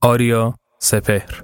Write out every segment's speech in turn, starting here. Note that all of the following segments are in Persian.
آریا سپهر.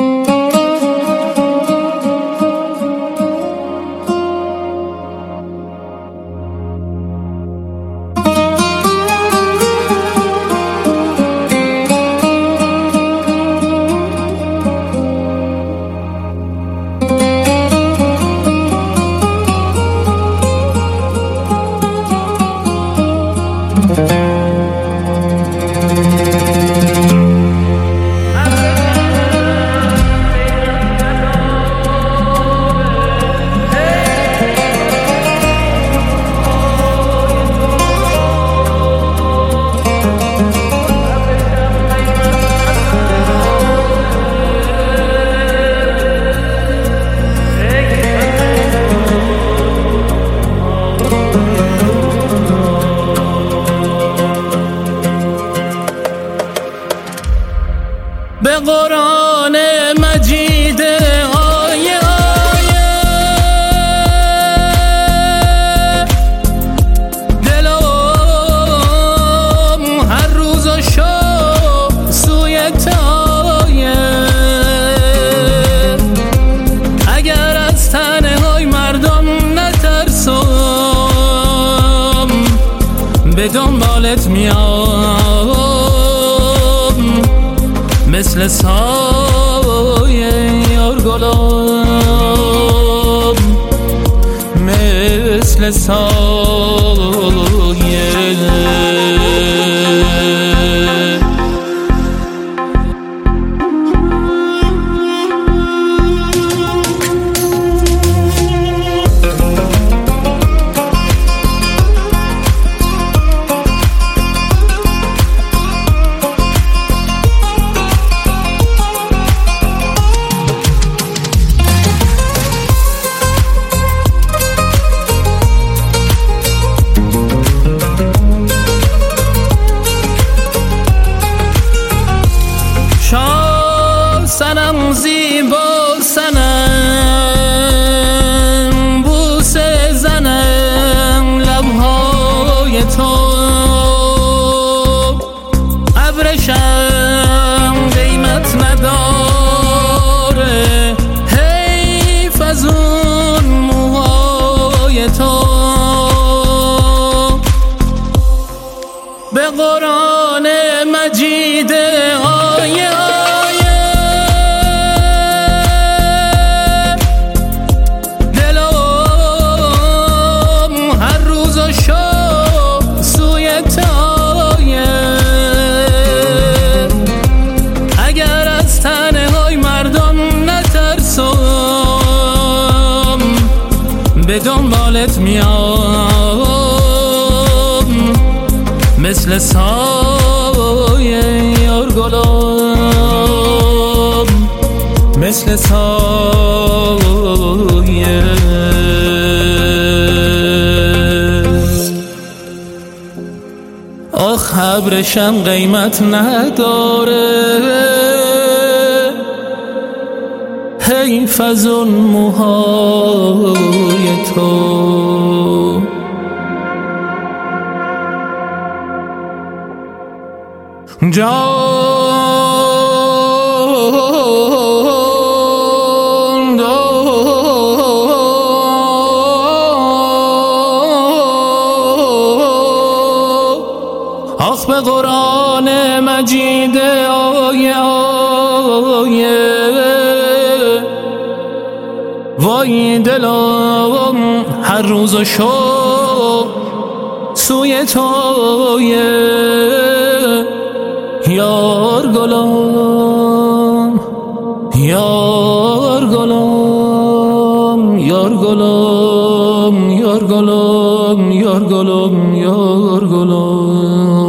به قرآن مجید آیه دلم هر روز و شب سوی تایه. اگر از تنهای مردم نترسم به دنبالت میام مثل سایه یار گلم، مثل سایه. سنم زیبا سنم بوسه زنم لبهای تو، ابرشم قیمت نداره حیف از اون موهای تو. به قرآن مجید آیه به دنبالت میام مثل سایه یار گلم، مثل سایه. آخ ابرشم قیمت نداره حیف از اون موهای تو. جان آخ به قرآن مجید آیه وای دلم هر روز و شب سوی تویه یار گلم، یار گلم، یار گلم، یار گلم، یار گلم، یار گلم.